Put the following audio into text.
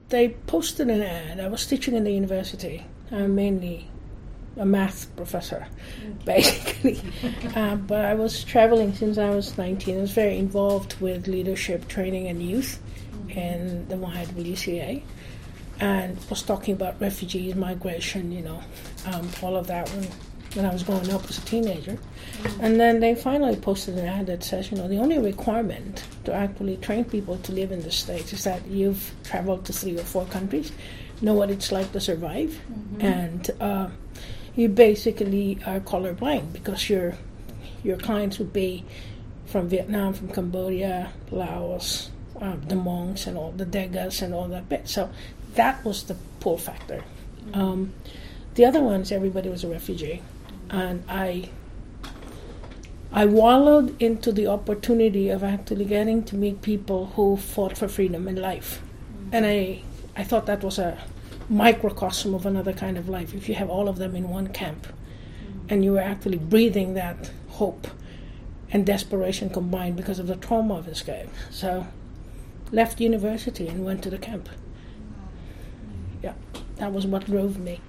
they posted an ad. I was teaching in the university. I'm mainly a math professor, basically. But I was traveling since I was 19. I was very involved with leadership training and youth in the YWCA, and was talking about refugees, migration, all of that when I was growing up as a teenager. And then they finally posted an ad that says, the only requirement to actually train people to live in the States is that you've traveled to 3 or 4 countries, know what it's like to survive, and you basically are colorblind, because your clients would be from Vietnam, from Cambodia, Laos, the Hmongs and all the Degas and all that bit. So that was the pull factor. The other ones, everybody was a refugee, and I wallowed into the opportunity of actually getting to meet people who fought for freedom in life, and I thought that was a microcosm of another kind of life. If you have all of them in one camp, and you were actually breathing that hope and desperation combined because of the trauma of escape. So, left university and went to the camp. Yeah, that was what drove me.